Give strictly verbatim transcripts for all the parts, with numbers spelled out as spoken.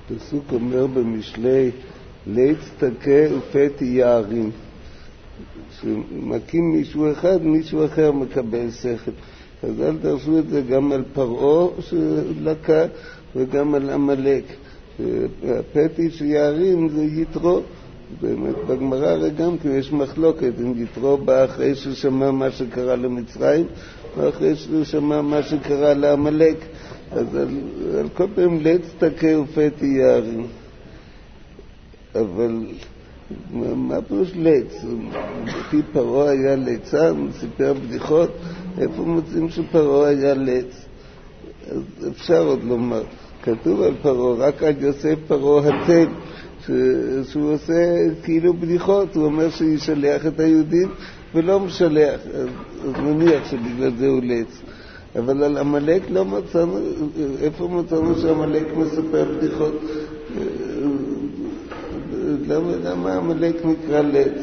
הפסוק אומר במשלי, לץ תכה ופתי יערים. כשמקים מישהו אחד, מישהו אחר מקבל שכל. אז אל תרשו את זה גם על פרעה שלקה וגם על עמלק. הפתי שיערים זה יתרו. באמת בגמרא הרי גם כי יש מחלוקת אם יתרו בא אחרי ששמע מה שקרה למצרים או אחרי ששמע מה שקרה לעמלק. אז על, על כל פעם לץ תכה ופתי יערים. אבל מה פירוש לץ? לפי פרעה היה ליצן, סיפר בדיחות, איפה מוצאים שפרעה היה לץ? אז אפשר עוד לומר, כתוב על פרעה, רק על יוסף פרעה התל, שהוא עושה כאילו בדיחות, הוא אומר שישלח את היהודים ולא משלח, אז, אז נניח שבגלל זה הוא לץ. אבל על עמלק לא מצאנו, איפה מצאנו שעמלק מספר בדיחות? למה, למה עמלק נקרא לץ?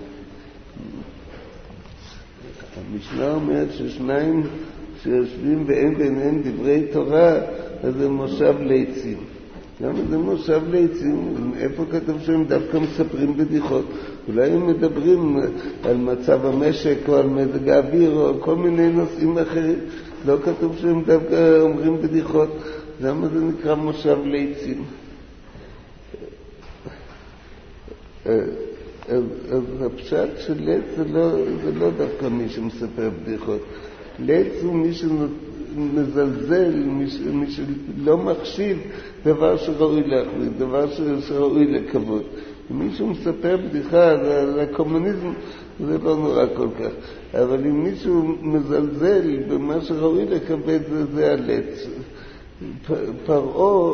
המשנה אומרת ששניים שיושבים ואין ביניהם דברי תורה, אז זה מושב ליצים. למה זה מושב ליצים? איפה כתוב שהם דווקא מספרים בדיחות? אולי הם מדברים על מצב המשק או על מזג האוויר או על כל מיני נושאים אחרים. לא כתוב שהם דווקא אומרים בדיחות. למה זה נקרא מושב ליצים? אז, אז הפשט של לץ זה לא, זה לא דווקא מי שמספר בדיחות. לץ הוא מי שמזלזל, מי, מי שלא מחשיב דבר שראוי להחליט, דבר שראוי לכבוד. אם מישהו מספר בדיחה, הקומוניזם זה לא נורא כל כך. אבל אם מישהו מזלזל במה שראוי לכבד, זה, זה הלץ. פרעה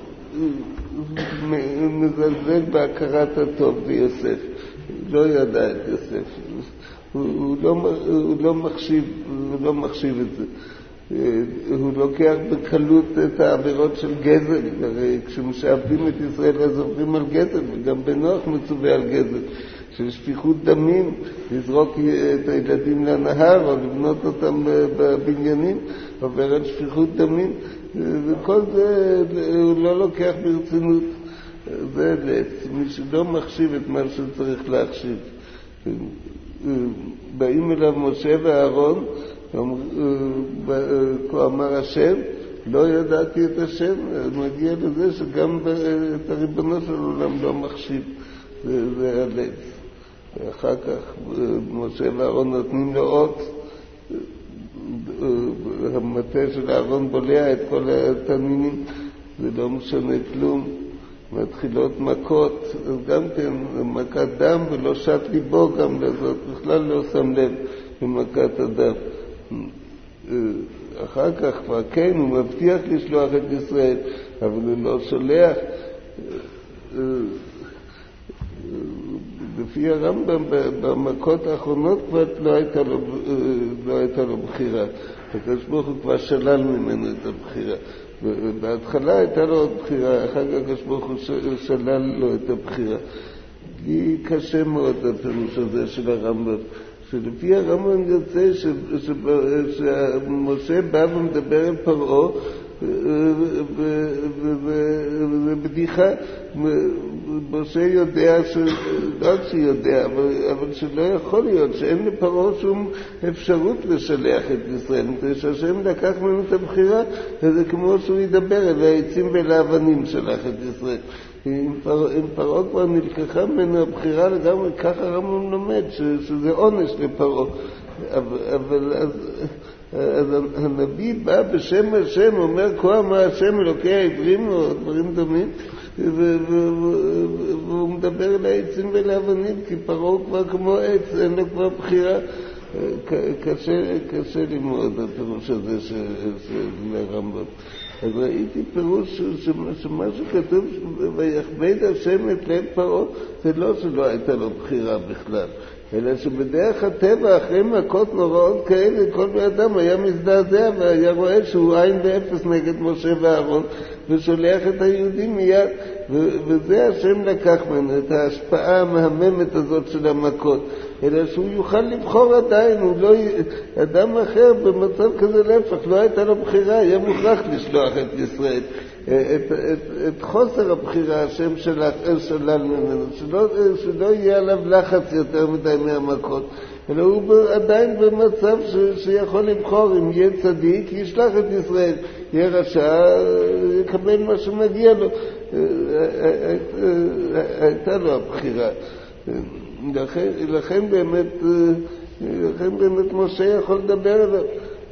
מזלזל בהכרת הטוב ביוסף, לא ידע את יוסף, הוא, הוא, לא, הוא לא מחשיב, הוא לא מחשיב את זה. הוא לוקח בקלות את העבירות של גזל, הרי כשמשעבדים את ישראל אז עוברים על גזל, וגם בנוח מצווה על גזל, של שפיכות דמים, לזרוק את הילדים לנהר או לבנות אותם בבניינים, עובר על שפיכות דמים, וכל זה הוא לא לוקח ברצינות. זה לץ, מי שלא מחשיב את מה שצריך להחשיב. באים אליו משה ואהרון, כה אמר השם, לא ידעתי את השם, מגיע לזה שגם את הריבונו של עולם לא מחשיב. זה, זה הלץ. ואחר כך משה ואהרון נותנים לו אות, המטה של אהרון בולע את כל התנינים, זה לא משנה כלום. מתחילות מכות, אז גם כן מכת דם ולא שט ליבו גם לזאת, בכלל לא שם לב במכת הדם. אחר כך כבר כן, הוא מבטיח לשלוח את ישראל, אבל הוא לא שולח. לפי הרמב"ם, במכות האחרונות כבר לא הייתה לו, לא הייתה לו בחירה. הקדוש ברוך הוא כבר שלל ממנו את הבחירה. בהתחלה הייתה לו עוד בחירה, אחר כך הקדוש ברוך הוא שלל לו את הבחירה. לי קשה מאוד הפירוש הזה של הרמב"ם. שלפי הרמב"ם יוצא שמשה בא ומדבר אל פרעה, ובדיחה משה יודע, לא רק שיודע, אבל שלא יכול להיות, שאין לפרעה שום אפשרות לשלח את ישראל. שהשם לקח ממנו את הבחירה, זה כמו שהוא ידבר אל העצים ואל האבנים שלח את ישראל. אם פרעה כבר נלקחה ממנו הבחירה לגמרי, ככה הרמב"ם לומד, שזה עונש לפרעה. אבל אז... אז הנביא בא בשם השם, אומר כה אמר השם אלוקי העברים או דברים דומים, והוא מדבר אל העצים ואל האבנים, כי פרעה כבר כמו עץ, אין לו כבר בחירה. קשה, קשה לי מאוד הפירוש הזה של הרמב"ם. אז ראיתי פירוש שמה שכתוב ויכבד השם את לב פרעה, זה לא שלא הייתה לו בחירה בכלל, אלא שבדרך הטבע אחרי מכות נוראות כאלה כל בן היה מזדעזע והיה רואה שהוא עין ואפס נגד משה ואהרון ושולח את היהודים מיד, וזה השם לקח ממנו את ההשפעה המהממת הזאת של המכות, אלא שהוא יוכל לבחור עדיין. הוא לא, אדם אחר במצב כזה להפך, לא הייתה לו בחירה, היה מוכרח לשלוח את ישראל. את, את, את חוסר הבחירה השם שלך, שלל ממנו, שלא, שלא יהיה עליו לחץ יותר מדי מהמכות, אלא הוא עדיין במצב ש, שיכול לבחור. אם יהיה צדיק, ישלח את ישראל, יהיה רשע, יקבל מה שמגיע לו. הייתה לו הבחירה. לכן, לכן באמת, לכן באמת משה יכול לדבר עליו.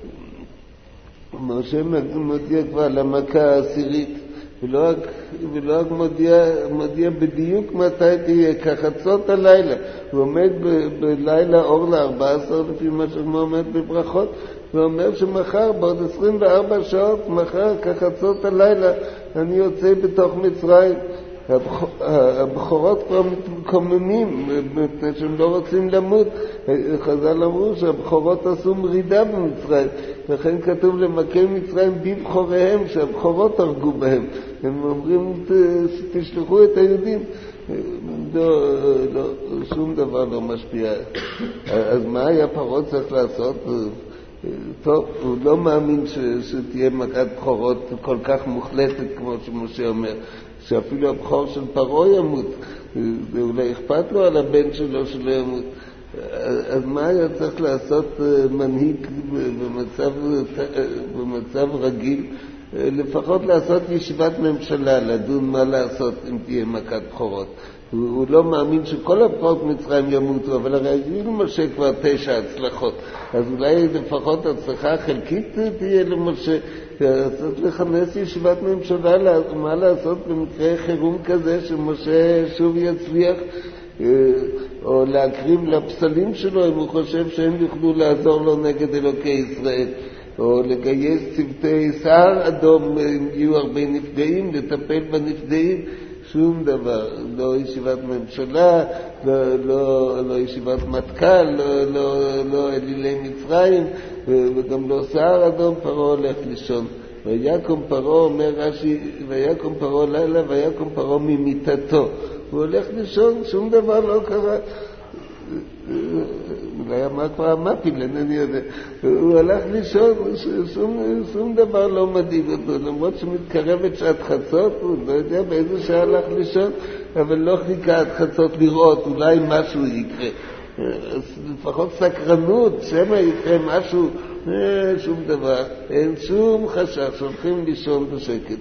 משה מודיע כבר למכה העשירית, ולא רק, ולא רק מודיע, מודיע בדיוק מתי תהיה, כחצות הלילה. הוא עומד ב, בלילה אור ל-ארבע עשרה, לפי מה שהוא עומד בברכות, ואומר שמחר, בעוד עשרים וארבע שעות, מחר, כחצות הלילה, אני יוצא בתוך מצרים. הבחורות כבר מתקוממים, שהם לא רוצים למות. חז"ל אמרו שהבחורות עשו מרידה במצרים, לכן כתוב למכה מצרים בבחוריהם, שהבחורות הרגו בהם. הם אומרים שתשלחו את היהודים. לא, לא, שום דבר לא משפיע. אז מה היה פרעה צריך לעשות? טוב, הוא לא מאמין ש, שתהיה מכת בחורות כל כך מוחלטת כמו שמשה אומר, שאפילו הבחור של פרעה ימות. זה אולי אכפת לו על הבן שלו שלא ימות. אז מה היה צריך לעשות מנהיג במצב, במצב רגיל? לפחות לעשות ישיבת ממשלה, לדון מה לעשות אם תהיה מכת בחורות. הוא, הוא לא מאמין שכל הבחורות מצרים ימותו, אבל הרי היו למשה כבר תשע הצלחות, אז אולי לפחות הצלחה חלקית תהיה למשה. צריך לכנס ישיבת ממשלה, מה לעשות במקרה חירום כזה שמשה שוב יצליח, או להקריב לפסלים שלו אם הוא חושב שהם יוכלו לעזור לו נגד אלוקי ישראל, או לגייס צוותי סער אדום אם יהיו הרבה נפגעים, לטפל בנפגעים. שום דבר, לא ישיבת ממשלה, לא, לא, לא ישיבת מטכ"ל, לא, לא, לא אלילי מצרים, וגם לא סער אדום. פרעה הולך לישון. ויקום פרעה, אומר רש"י, ויקום פרעה לילה, ויקום פרעה ממיטתו. הוא הולך לישון, שום דבר לא קרה. אולי אמר כבר המפיל, אינני יודע. הוא הלך לישון, שום, שום דבר לא מדאיג אותו, למרות שמתקרבת שעת חצות, הוא לא יודע באיזה שעה הלך לישון, אבל לא חיכה עד חצות לראות, אולי משהו יקרה. אז לפחות סקרנות, שמא יקרה משהו, שום דבר, אין שום חשש, הולכים לישון בשקט.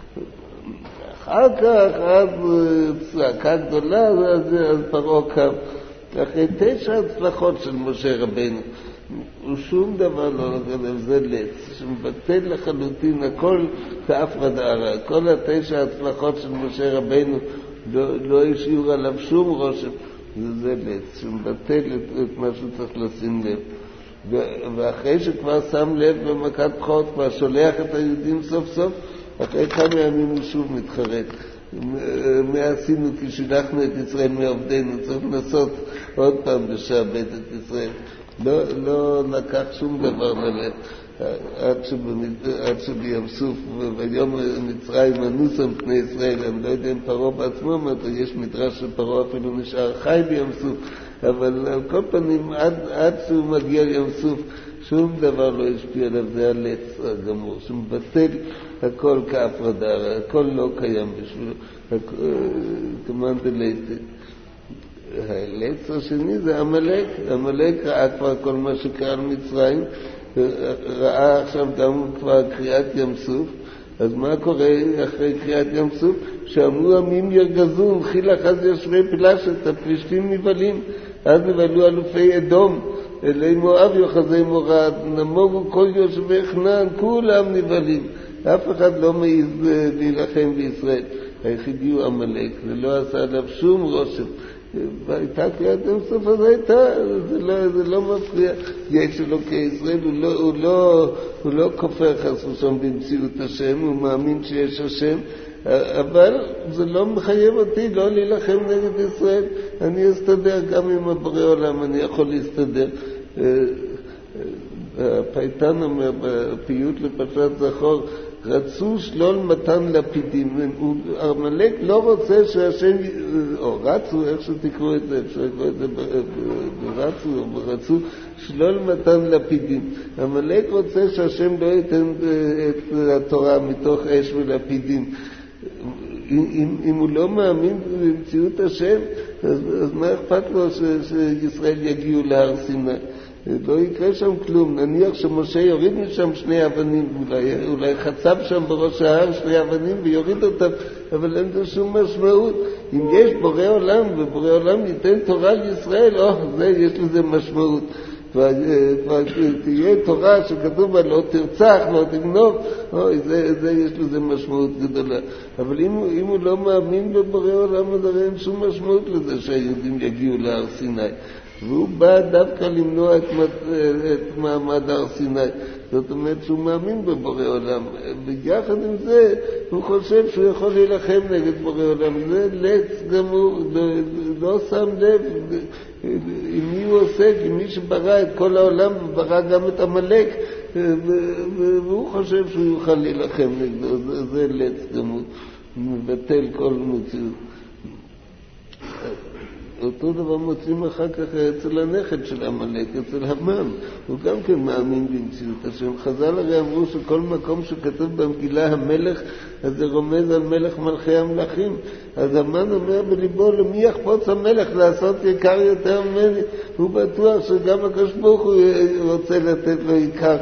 אחר כך, אז צעקה גדולה, אז, אז פרעה קם. אחרי תשע הצלחות של משה רבנו, ושום דבר לא נגדם, זה לץ, שמבטל לחלוטין הכל כאפרד ערה. כל התשע הצלחות של משה רבנו לא, לא השאיר עליו שום רושם, זה לץ, שמבטל את, את מה שצריך לשים לב. ואחרי שכבר שם לב במכת בחורות, כבר שולח את היהודים סוף סוף, אחרי כמה ימים הוא שוב מתחרט. מה עשינו כי שילחנו את ישראל מעובדנו, צריך לנסות עוד פעם לשעבד את ישראל. לא, לא לקח שום דבר ללב. עד, עד שבים סוף ויום מצרים אנוס על פני ישראל. אני לא יודע אם פרעה בעצמו אמר, יש מדרש שפרעה אפילו נשאר חי בים סוף, אבל על כל פנים עד, עד שהוא מגיע לים סוף שום דבר לא השפיע עליו. זה הלץ הגמור שמבטל הכל כאפרדה, הכל לא קיים בשבילו, כמובן דלייטה. הלץ השני זה המלאק. המלאק ראה כבר כל מה שקרה על מצרים, ראה עכשיו גם כבר קריאת ים סוף. אז מה קורה אחרי קריאת ים סוף? שאמרו עמים ירגזון, חיל אחז יושבי פלשת, הפלישתים נבלים. אז נבלו אלופי אדום, אלי מואב יוחזי מורד, נמוגו כל יושבי חנן, כולם נבלים. אף אחד לא מעז להילחם בישראל. היחידי הוא המלאק, זה לא עשה עליו שום רושם. והייתה קריאת ים סוף, אז הייתה, זה לא, זה לא מפריע. יש אלוקי ישראל, הוא לא, הוא לא, הוא לא כופר חס ושלום במציאות השם, הוא מאמין שיש השם, אבל זה לא מחייב אותי לא להילחם נגד ישראל. אני אסתדר גם עם הבורא עולם, אני יכול להסתדר. הפייטן אומר בפיוט לפרשת זכור, רצו שלול מתן לפידים. עמלק לא רוצה שהשם, או רצו, איך שתקראו את זה, אפשר לקרוא את זה, רצו, רצו שלול מתן לפידים. עמלק רוצה שהשם לא ייתן את התורה מתוך אש ולפידים. אם, אם הוא לא מאמין במציאות השם, אז, אז מה אכפת לו ש, שישראל יגיעו להר סיני? לא יקרה שם כלום. נניח שמשה יוריד משם שני אבנים, אולי, אולי חצב שם בראש ההר שני אבנים ויוריד אותם, אבל אין זה שום משמעות. אם יש בורא עולם ובורא עולם ייתן תורה לישראל, או, זה, יש לזה משמעות. כבר תהיה תורה שכתוב בה לא תרצח, לא תגנוב, אוי, זה, זה יש לזה משמעות גדולה. אבל אם, אם הוא לא מאמין בבורא עולם, אז הרי אין שום משמעות לזה שהיהודים יגיעו להר סיני. והוא בא דווקא למנוע את, את מעמד הר סיני. זאת אומרת שהוא מאמין בבורא עולם. ויחד עם זה הוא חושב שהוא יכול להילחם נגד בורא עולם. זה לץ גמור, לא, לא שם לב עם מי הוא עוסק, עם מי שברא את כל העולם וברא גם את עמלק, והוא חושב שהוא יוכל להילחם נגדו. זה, זה לץ גמור, מבטל כל מציאות. אותו דבר מוצאים אחר כך אצל הנכד של עמלק, אצל המן. הוא גם כן מאמין במציאות השם. חז"ל הרי אמרו שכל מקום שכתוב במגילה המלך, אז זה רומז על מלך מלכי המלכים. אז המן אומר בליבו, למי יחפוץ המלך לעשות יקר יותר ממני? הוא בטוח שגם הקדוש ברוך הוא רוצה לתת לו יקר.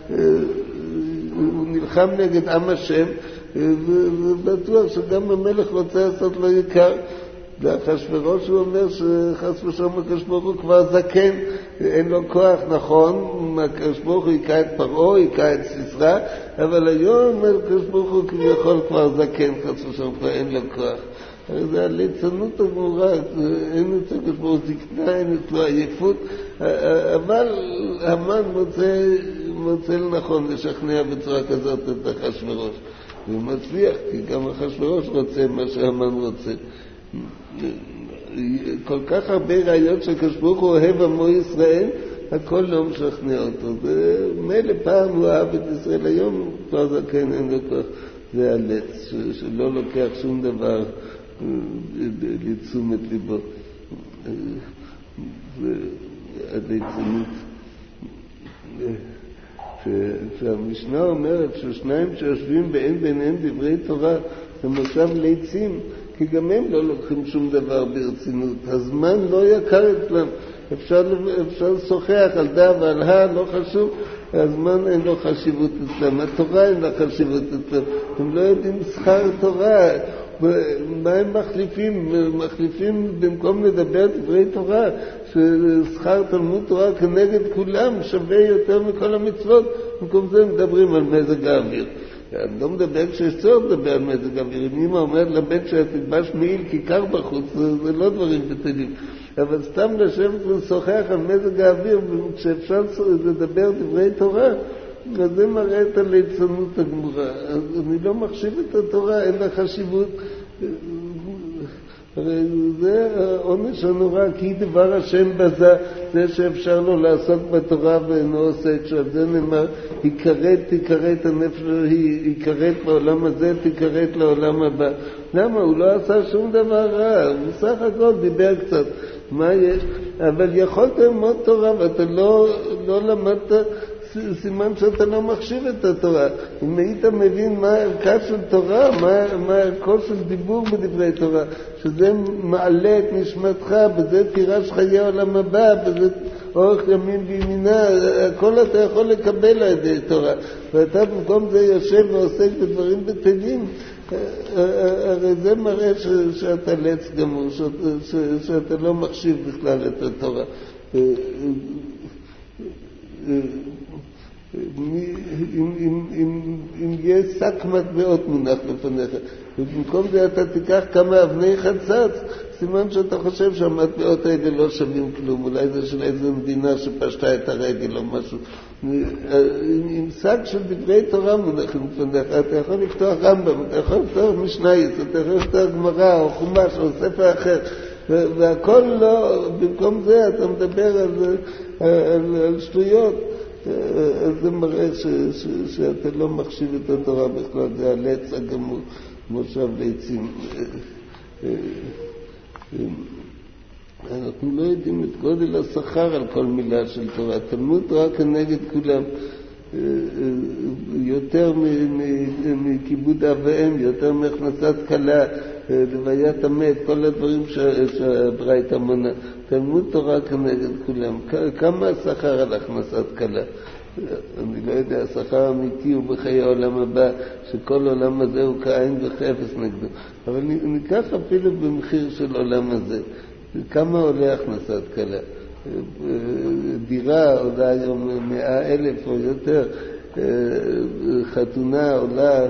הוא נלחם נגד עם השם, ובטוח שגם המלך רוצה לעשות לו יקר. לאחשוורוש הוא אומר שחס ושלום הקדוש ברוך הוא כבר זקן, אין לו כוח, נכון, הקדוש ברוך הוא יקע את פרעה, יקע את סיסרא, אבל היום הקדוש ברוך הוא כביכול כבר זקן, חס ושלום כבר אין לו כוח. זה הליצנות הגמורה, אין אצל הקדוש ברוך הוא זקנה, אין אצלו עייפות, אבל המן מוצא, מוצא לנכון לשכנע בצורה כזאת את אחשוורוש. הוא מצליח, כי גם אחשוורוש רוצה מה שהמן רוצה. כל כך הרבה ראיות שהקדוש ברוך הוא אוהב עמו ישראל, הכל לא משכנע אותו. זה מילא פעם הוא אהב את ישראל, היום כבר זקן, אין לו כוח. זה הלץ, שלא לוקח שום דבר לתשומת ליבו. זה הליצנות. שהמשנה אומרת ששניים שיושבים באין ביניהם דברי תורה, זה מצב ליצים, כי גם הם לא לוקחים שום דבר ברצינות. הזמן לא יקר אצלם. אפשר, אפשר לשוחח על דה ועל ה, לא חשוב. הזמן אין לו חשיבות אצלם. התורה אין לה חשיבות אצלם. הם לא יודעים שכר תורה. מה הם מחליפים? מחליפים במקום לדבר דברי תורה, ששכר תלמוד תורה כנגד כולם שווה יותר מכל המצוות. במקום זה מדברים על מזג האוויר. אני לא מדבר כשיש צורך לדבר על מזג האוויר. אם אמא אומרת לבן שתלבש מעיל כי קר בחוץ, זה, זה לא דברים בטלים. אבל סתם לשבת ולשוחח על מזג האוויר, כשאפשר לדבר דברי תורה, אז זה מראה את הליצנות הגמורה. אז אני לא מחשיב את התורה, אין לה חשיבות. הרי זה העונש הנורא, כי דבר השם בזה, זה שאפשר לו לעסוק בתורה ואינו עושה, כשעל זה נאמר, יקראת, תקראת הנפש, היא יקראת בעולם הזה, תקראת לעולם הבא. למה? הוא לא עשה שום דבר רע, הוא בסך הכל דיבר קצת. מה יש? אבל יכולת ללמוד תורה ואתה לא, לא למדת, סימן שאתה לא מחשיב את התורה. אם היית מבין מה הערכה של תורה, מה, מה הערכו של דיבור בדברי תורה, שזה מעלה את נשמתך, בזה תירש חיי עולם הבא, בזה אורך ימים וימינה, הכל אתה יכול לקבל על ידי תורה. ואתה במקום זה יושב ועוסק בדברים בטלים, הרי זה מראה ש, שאתה לץ גמור, ש, ש, שאתה לא מחשיב בכלל את התורה. אם, אם, אם, אם יש שק מטבעות מונח לפניך, ובמקום זה אתה תיקח כמה אבני חצץ, סימן שאתה חושב שהמטבעות האלה לא שווים כלום, אולי זה של איזו מדינה שפשטה את הרגל או משהו. עם שק של דברי תורה מונחים לפניך, אתה יכול לפתוח רמב"ם, אתה יכול לפתוח משנייס, אתה יכול לפתוח גמרא או חומש או ספר אחר, והכל לא, במקום זה אתה מדבר על, על, על שטויות. אז זה מראה ש, ש, שאתה לא מחשיב את התורה בכלל, זה הלץ הגמור, מושב ליצים. אנחנו לא יודעים את גודל השכר על כל מילה של תורה. תלמוד תורה כנגד כולם, יותר מכיבוד אב ואם, יותר מהכנסת כלה, לוויית המת, כל הדברים שהברייתא מונה. תלמוד תורה כנגד כולם. כמה השכר על הכנסת כלה? אני לא יודע, השכר האמיתי הוא בחיי העולם הבא, שכל עולם הזה הוא כאין וחפש נגדו. אבל ניקח אפילו במחיר של עולם הזה. כמה עולה הכנסת כלה? דירה עולה היום מאה אלף או יותר, חתונה עולה,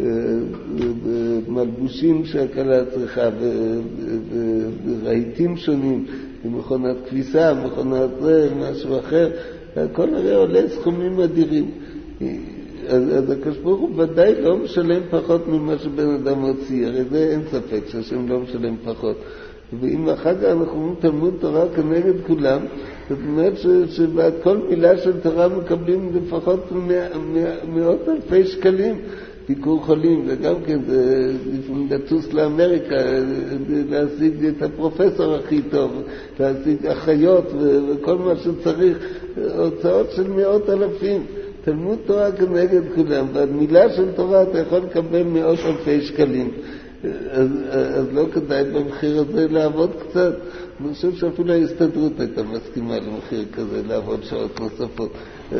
מלבושים שהכלה צריכה, ורהיטים שונים, מכונת כביסה, מכונת זה, משהו אחר, הכל הרי עולה סכומים אדירים. אז, אז הקדוש ברוך הוא ודאי לא משלם פחות ממה שבן אדם הוציא, הרי זה אין ספק שהשם לא משלם פחות. ואם אחר כך אנחנו אומרים תלמוד תורה כנגד כולם, זאת אומרת שבעד כל מילה של תורה מקבלים לפחות מאות אלפי שקלים. ביקור חולים, וגם כן זה לטוס לאמריקה, להשיג את הפרופסור הכי טוב, להשיג אחיות וכל מה שצריך, הוצאות של מאות אלפים. תלמוד תורה כנגד כולם, ועד מילה של תורה אתה יכול לקבל מאות אלפי שקלים. אז, אז לא כדאי במחיר הזה לעבוד קצת. אני חושב שאפילו ההסתדרות הייתה מסכימה למחיר כזה, לעבוד שעות נוספות.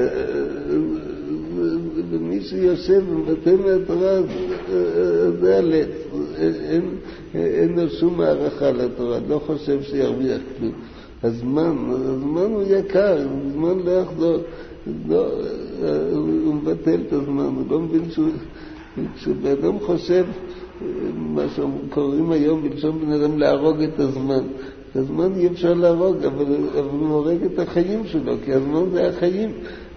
ומי שיושב ומבטא מהתורה, זה הלץ. אין, אין לו שום הערכה לתורה, לא חושב שירוויח כלום. הזמן, הזמן הוא יקר, הזמן לא יחזור. לא, הוא מבטל את הזמן, הוא לא מבין כשבאדם חושב, מה שקוראים היום בלשון בן אדם להרוג את הזמן. את הזמן אי אפשר להרוג, אבל, אבל הוא הורג את החיים שלו, כי הזמן זה החיים.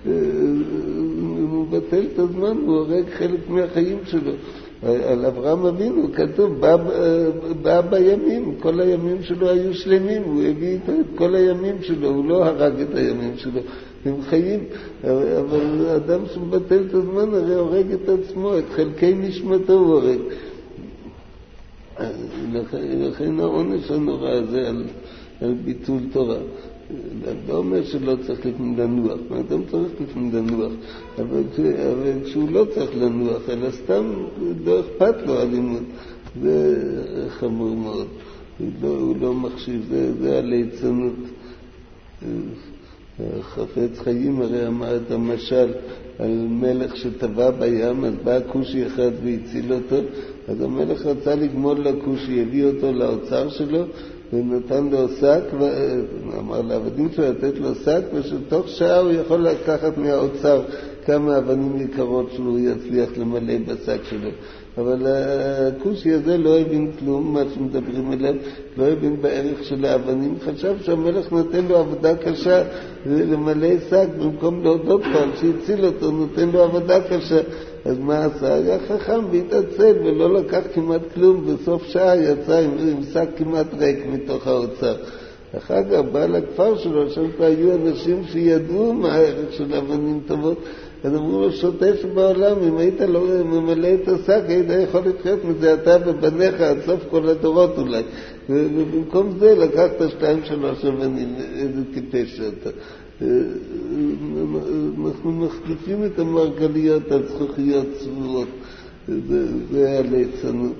הוא מבטל את הזמן, הוא הורג חלק מהחיים שלו. על אברהם אבינו כתוב, בא, בא בימים, כל הימים שלו היו שלמים, הוא הביא את כל הימים שלו, הוא לא הרג את הימים שלו, הם חיים. אבל האדם שמבטל את הזמן הרי הורג את עצמו, את חלקי נשמתו הוא הורג. לכן העונש הנורא הזה על, על ביטול תורה. לא אומר שלא צריך לפעמים לנוח, אדם צריך לפעמים לנוח, אבל, אבל כשהוא לא צריך לנוח, אלא סתם לא אכפת לו הלימוד, זה חמור מאוד. הוא לא, הוא לא מחשיב, זה, זה הליצנות. חפץ חיים הרי אמר את המשל על מלך שטבע בים, אז בא כושי אחד והציל אותו, אז המלך רצה לגמול לכושי, הביא אותו לאוצר שלו ונתן לו שק, ואמר לעבדים שלו לתת לו שק, ושתוך שעה הוא יכול לקחת מהאוצר כמה אבנים יקרות שהוא יצליח למלא בשק שלו. אבל הכושי הזה לא הבין כלום, מה שמדברים עליו, לא הבין בערך של האבנים, חשב שהמלך נותן לו עבודה קשה למלא שק, במקום להודות לו שהציל אותו, נותן לו עבודה קשה. אז מה עשה? היה חכם והתעצל ולא לקח כמעט כלום, בסוף שעה יצא עם, עם שק כמעט ריק מתוך האוצר. אחר כך בא לכפר שלו, שם היו אנשים שידעו מה הערך של אבנים טובות, אז אמרו לו, שוטה שבעולם, אם היית לא ממלא את השק, היית יכול לחיות מזה אתה ובניך עד סוף כל הדורות אולי. ובמקום זה לקחת שתיים שלוש אבנים, איזה טיפש שאתה. אנחנו מחליפים את המרגליות על זכוכיות צבועות, זה, זה הליצנות.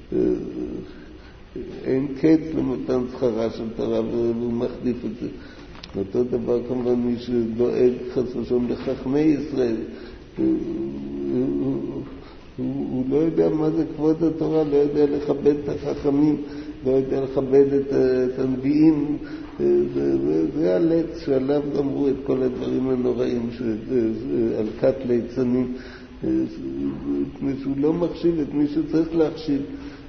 אין קץ למתן שכרה של תורה, והוא מחליף את זה. אותו דבר כמובן מי שדואג חס ושלום לחכמי ישראל, הוא, הוא, הוא, הוא לא יודע מה זה כבוד התורה, לא יודע לכבד את החכמים, לא יודע לכבד את, את הנביאים. זה, זה, זה הלץ שעליו אמרו את כל הדברים הנוראים על כת ליצנים, מי שהוא לא מחשיב את מי שצריך להחשיב.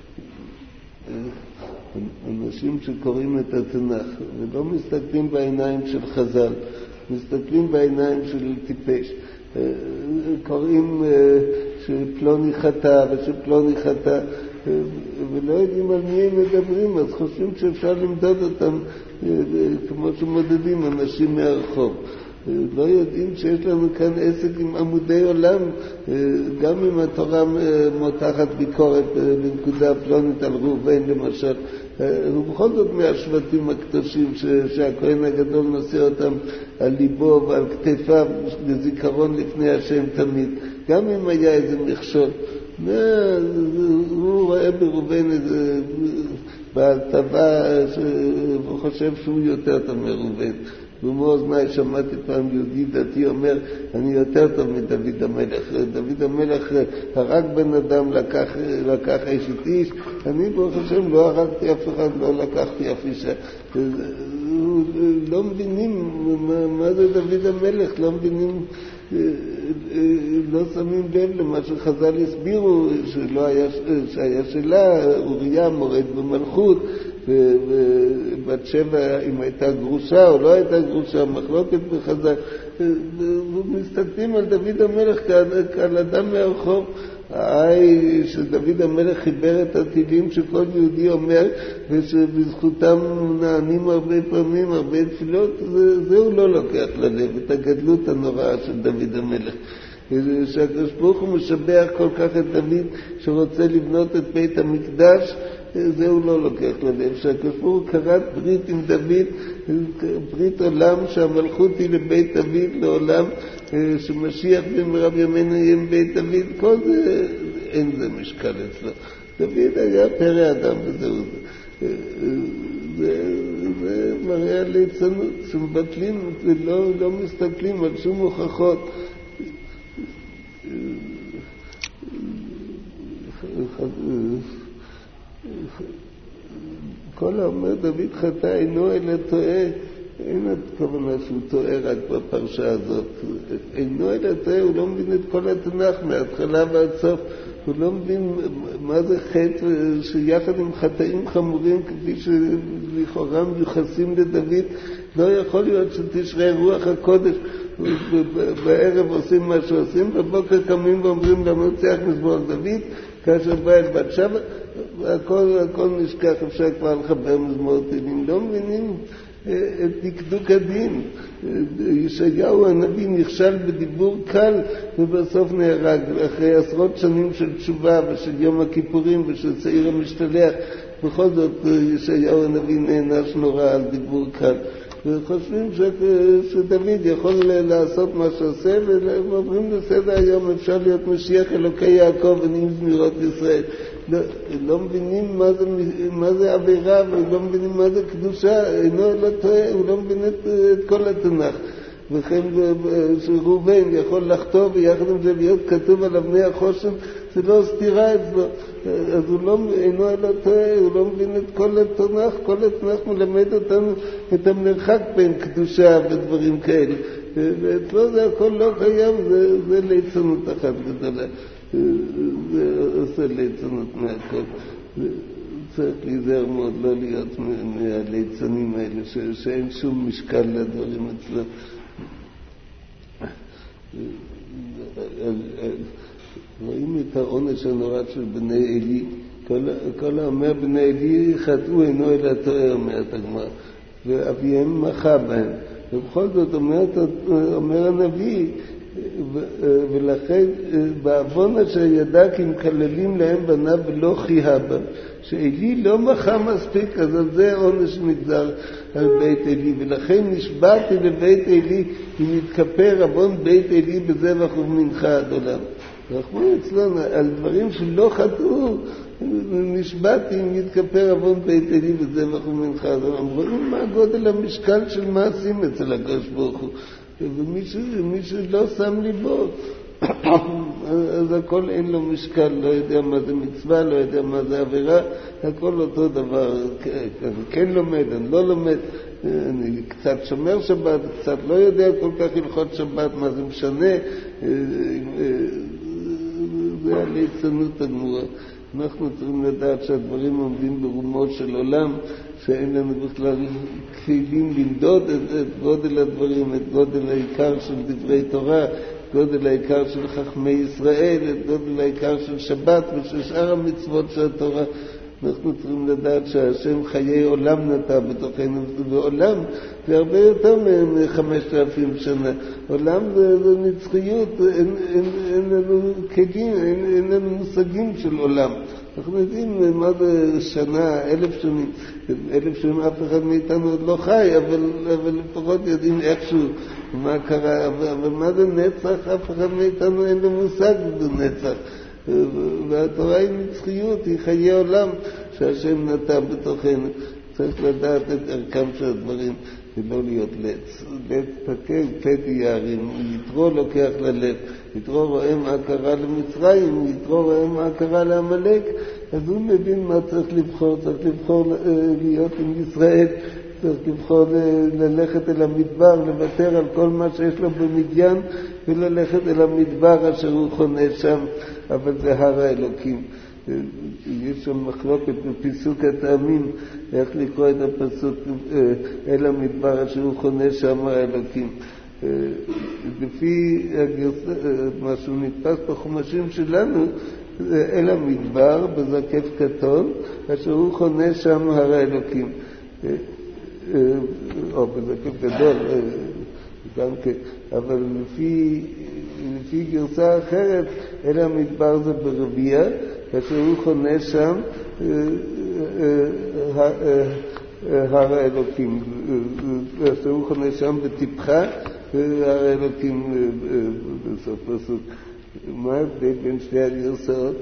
אנשים שקוראים את התנ"ך ולא מסתכלים בעיניים של חז"ל, מסתכלים בעיניים של טיפש, קוראים שפלוני חטא ושפלוני חטא ולא יודעים על מי הם מדברים, אז חושבים שאפשר למדוד אותם כמו שמודדים אנשים מהרחוב. לא יודעים שיש לנו כאן עסק עם עמודי עולם, גם אם התורה מותחת ביקורת בנקודה פלונית על ראובן למשל, ובכל זאת מהשבטים הקדושים שהכהן הגדול נושא אותם על ליבו ועל כתפיו לזיכרון לפני השם תמיד, גם אם היה איזה מכשול. הוא רואה בראובן איזה בעל טבע, הוא חושב שהוא יותר טוב מראובן. במאזניי שמעתי פעם יהודי דתי אומר, אני יותר טוב מדוד המלך. דוד המלך הרג בן אדם, לקח, לקח אשת איש, אני ברוך השם לא הרגתי אף אחד, לא לקחתי אף אישה. לא מבינים מה, מה זה דוד המלך, לא מבינים, לא שמים לב למה שחז"ל הסבירו, שלא היה, שהיה שלה, אוריה מורד במלכות, ובת שבע אם הייתה גרושה או לא הייתה גרושה, מחלוקת בחז"ל, ומסתכלים על דוד המלך כעל אדם מהרחוב. היי, שדוד המלך חיבר את הטילים שכל יהודי אומר ושבזכותם נענים הרבה פעמים, הרבה תפילות, זה, זה הוא לא לוקח ללב, את הגדלות הנוראה של דוד המלך. שהקדוש ברוך הוא משבח כל כך את דוד שרוצה לבנות את בית המקדש, זה הוא לא לוקח ללב. שהקדוש ברוך הוא כרת ברית עם דוד, ברית עולם שהמלכות היא לבית דוד לעולם, שמשיח במהרה בימינו יהיה בית דוד, כל זה אין זה משקל אצלו. דוד היה פרא אדם וזהו זה. זה, זה מראה ליצנות שמבטלים ולא לא מסתכלים על שום הוכחות. כל האומר דוד חטא אינו אלא טועה, אין הכוונה שהוא טועה רק בפרשה הזאת, אינו אלא טועה, הוא לא מבין את כל התנ"ך מההתחלה ועד סוף, הוא לא מבין מה זה חטא, שיחד עם חטאים חמורים כפי שלכאורה מיוחסים לדוד, לא יכול להיות שתשרה רוח הקודש, בערב עושים מה שעושים, בבוקר קמים ואומרים למנצח מזמור דוד, כאשר בא אל בת שבע, הכל, הכל נשכח, אפשר כבר לחבר מזמור תהילים, לא מבינים את דקדוק הדין. ישעיהו הנביא נכשל בדיבור קל ובסוף נהרג, אחרי עשרות שנים של תשובה ושל יום הכיפורים ושל שעיר המשתלח, בכל זאת ישעיהו הנביא נענש נורא על דיבור קל. וחושבים שדוד יכול לעשות מה שעושה, ואומרים לסדר היום אפשר להיות משיח אלוקי יעקב ונעים זמירות ישראל. לא, לא מבינים מה זה, מה זה עבירה, ולא מבינים מה זה קדושה, אינו לא טועה, הוא לא מבין את, את כל התנ"ך. וכן שראובן יכול לחטוא ויחד עם זה להיות כתוב על אבני החושן, זה לא סתירה אצלו. אז הוא לא, אינו אלא טועה, הוא לא מבין את כל התנ"ך, כל התנ"ך מלמד אותנו את המרחק בין קדושה ודברים כאלה. ואצלו זה הכל לא קיים, זה, זה ליצנות אחת גדולה. זה עושה ליצנות מהכל. צריך להיזהר מאוד לא להיות מהליצנים האלה, ש, שאין שום משקל לדברים אצלו. רואים את העונש הנורא של בני אלי, כל, כל האומר בני אלי חטאו אינו אלא טועה, אומרת הגמרא, ואביהם מחה בהם. ובכל זאת אומר, אומר הנביא, ולכן בעוון אשר ידע כי מקללים להם בניו ולא חיה בם, שאלי לא מחה מספיק, אז על זה עונש נגזר על בית אלי, ולכן נשבעתי לבית אלי אם יתכפר עוון בית אלי בזבח ובמנחה עד עולם. אנחנו אצלנו על דברים שלא חטאו, נשבעתי אם יתכפר עוון בית אלי בזבח ובמנחה עד עולם. רואים מה גודל המשקל של מעשים אצל הקדוש ברוך הוא, ומי שלא שם ליבו, אז הכל אין לו משקל, לא יודע מה זה מצווה, לא יודע מה זה עבירה, הכל אותו דבר, כן לומד, אני לא לומד, אני קצת שומר שבת, קצת לא יודע כל כך הלכות שבת, מה זה משנה, זה הליצנות הגמורה. אנחנו צריכים לדעת שהדברים עומדים ברומו של עולם, שאין לנו בכלל כלים למדוד את, את גודל הדברים, את גודל העיקר של דברי תורה, את גודל העיקר של חכמי ישראל, את גודל העיקר של שבת ושל שאר המצוות של התורה. אנחנו צריכים לדעת שהשם חיי עולם נטע בתוכנו, ועולם זה הרבה יותר מ-חמשת אלפים שנה. עולם זה, זה נצחיות, אין, אין, אין לנו כלים, אין, אין לנו מושגים של עולם. אנחנו יודעים מה זה שנה, אלף שנים. אלף שנים אף אחד מאיתנו עוד לא חי, אבל, אבל לפחות יודעים איכשהו מה קרה. אבל מה זה נצח? אף אחד מאיתנו אין לו מושג בנצח. והתורה היא נצחיות, היא חיי עולם שהשם נטע בתוכנו. צריך לדעת את ערכם של הדברים ולא להיות לץ. לץ תקל, פתי יערים, יתרו לוקח ללב. יתרו רואה מה קרה למצרים, יתרו רואה מה קרה לעמלק, אז הוא מבין מה צריך לבחור. צריך לבחור להיות עם ישראל, צריך לבחור ללכת אל המדבר, לוותר על כל מה שיש לו במדיין וללכת אל המדבר אשר הוא חונה שם, אבל זה הר האלוקים. יש שם מחלוקת בפיסוק הטעמים איך לקרוא את הפסוק אל המדבר אשר הוא חונה שם הר האלוקים. לפי מה שהוא נתפס בחומשים שלנו, אל המדבר בזקף קטון אשר הוא חונה שם הר האלוקים, או בזקף גדול גם כן, אבל לפי, לפי גרסה אחרת אל המדבר זה ברבייה אשר הוא חונה שם הר האלוקים, אשר הוא חונה שם בטיפחה הר האלוקים בסוף פסוק. מה ההבדל בין שתי הגרסאות?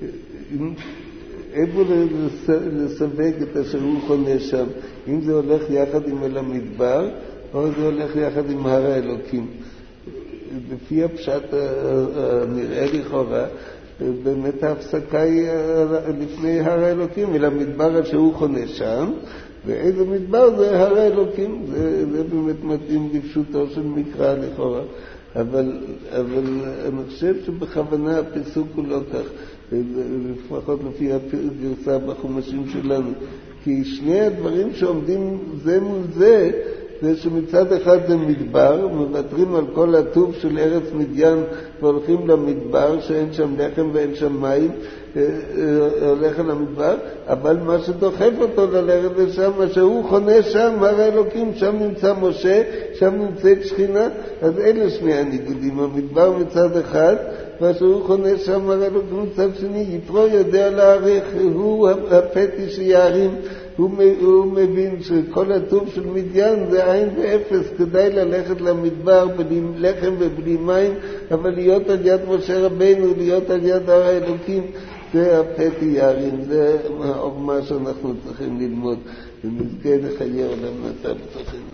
איפה לסווג את אשר הוא חונה שם? אם זה הולך יחד עם אל המדבר או זה הולך יחד עם הר האלוקים? לפי הפשט הנראה לכאורה באמת ההפסקה היא לפני הר האלוקים, אל המדבר אשר הוא חונה שם, ואיזה מדבר זה הר האלוקים. זה, זה באמת מתאים לפשוטו של מקרא לכאורה, אבל, אבל אני חושב שבכוונה הפסוק הוא לא כך, לפחות לפי הגרסה בחומשים שלנו, כי שני הדברים שעומדים זה מול זה, זה שמצד אחד זה מדבר, מוותרים על כל הטוב של ארץ מדיין והולכים למדבר שאין שם לחם ואין שם מים, הולך על המדבר, אבל מה שדוחף אותו ללכת לשם, מה שהוא חונה שם, הר האלוקים, שם נמצא משה, שם נמצאת שכינה, אז אלה שני הניגודים, המדבר מצד אחד, מה שהוא חונה שם, הר האלוקים מצד שני. יתרו יודע להעריך, הוא הפתי שיערים, הוא, הוא מבין שכל הטוב של מדיין זה עין ואפס, כדאי ללכת למדבר בלי לחם ובלי מים, אבל להיות על יד משה רבינו, להיות על יד הר האלוקים, זה הפתי יערים, זה מה שאנחנו צריכים ללמוד, ונזכה לחיי עולם נטע בתוכנו.